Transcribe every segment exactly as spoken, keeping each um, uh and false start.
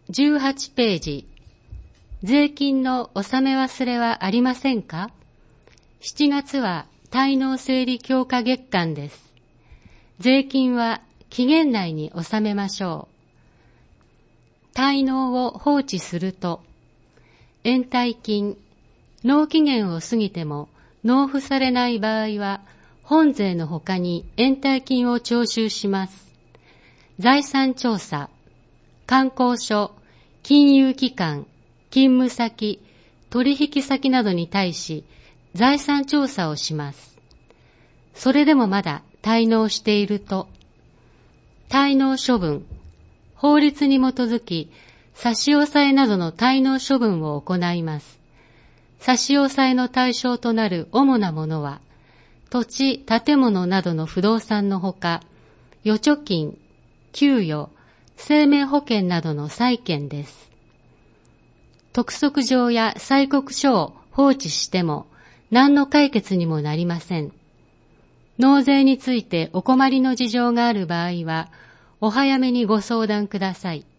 じゅうはちページ、税金の納め忘れはありませんか？しちがつは滞納整理強化月間です。税金は期限内に納めましょう。滞納を放置すると、延滞金、納期限を過ぎても納付されない場合は、本税のほかに延滞金を徴収します。財産調査、観光所、金融機関、勤務先、取引先などに対し財産調査をします。それでもまだ滞納していると、滞納処分、法律に基づき差し押さえなどの滞納処分を行います。差し押さえの対象となる主なものは、土地、建物などの不動産のほか、預貯金、給与、生命保険などの債権です。督促状や催告書を放置しても何の解決にもなりません。納税についてお困りの事情がある場合は、お早めにご相談ください。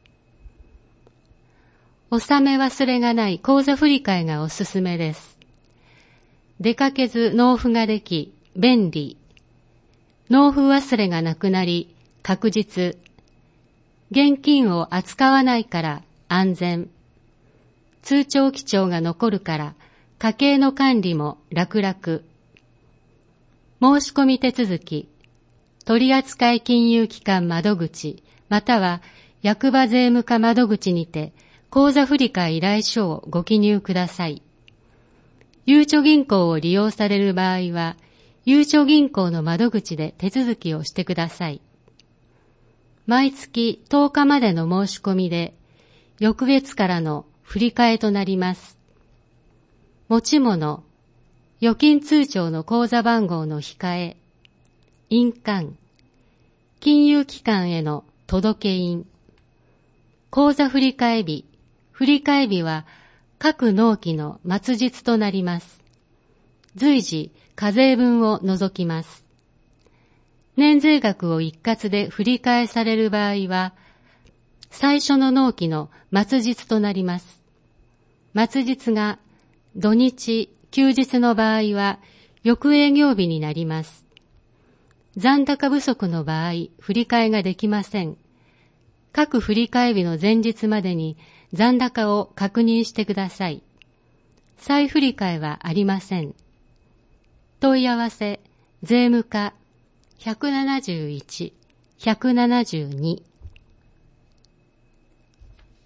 納め忘れがない口座振替がおすすめです。出かけず納付ができ、便利。納付忘れがなくなり、確実。現金を扱わないから安全。通帳記帳が残るから家計の管理も楽々。申し込み手続き、取扱金融機関窓口または役場税務課窓口にて口座振替依頼書をご記入ください。ゆうちょ銀行を利用される場合は、ゆうちょ銀行の窓口で手続きをしてください。毎月とおかまでの申し込みで、翌月からの振り替えとなります。持ち物、預金通帳の口座番号の控え、印鑑、金融機関への届印、口座振替日、振替日は各納期の末日となります。随時課税分を除きます。年税額を一括で振り替えされる場合は、最初の納期の末日となります。末日が土日、休日の場合は翌営業日になります。残高不足の場合、振り替えができません。各振り替え日の前日までに残高を確認してください。再振り替えはありません。問い合わせ、税務課ひゃくななじゅういち、ひゃくななじゅうに